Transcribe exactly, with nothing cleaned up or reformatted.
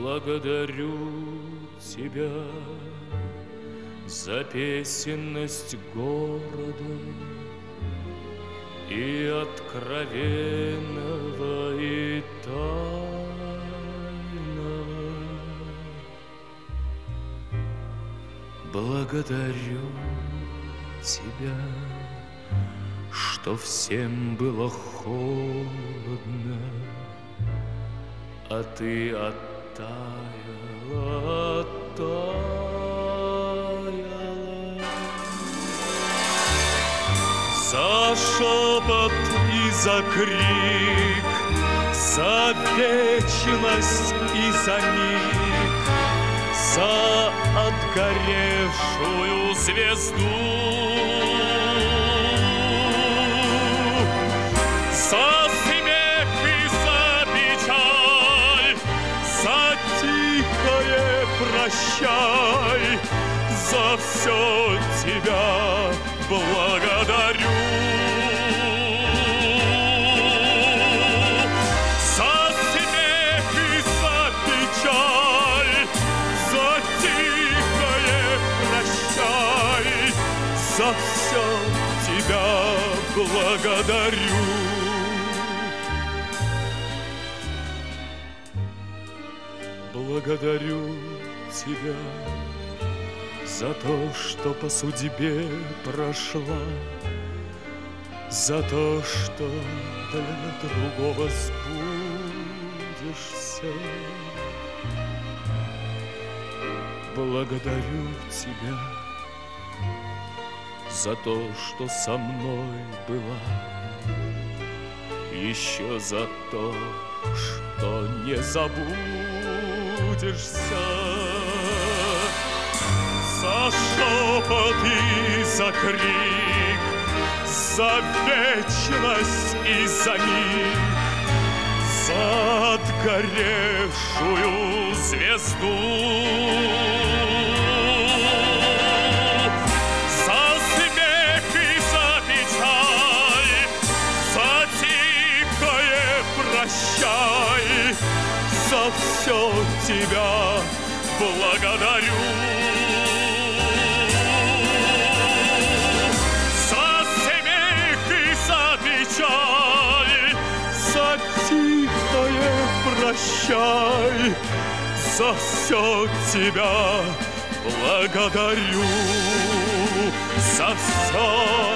Благодарю тебя за песенность города и откровенного, и тайного. Благодарю тебя, что всем было холодно, а ты оттаяла, оттаяла. За шепот и за крик, за вечность и за миг, за отгоревшую звезду, за смех и за печаль, за тихое прощай, за все тебя благодарю. За смех и за печаль, за тихое прощай, за все тебя благодарю. Благодарю тебя за то, что по судьбе прошла, за то, что для другого сбудешься. Благодарю тебя за то, что со мной была, еще за то, что не забудешься. За шепот и за крик, за вечность и за миг, за отгоревшую звезду, за смех и за печаль, за тихое прощай, за все тебя благодарю. Прощай, за все тебя благодарю, за все.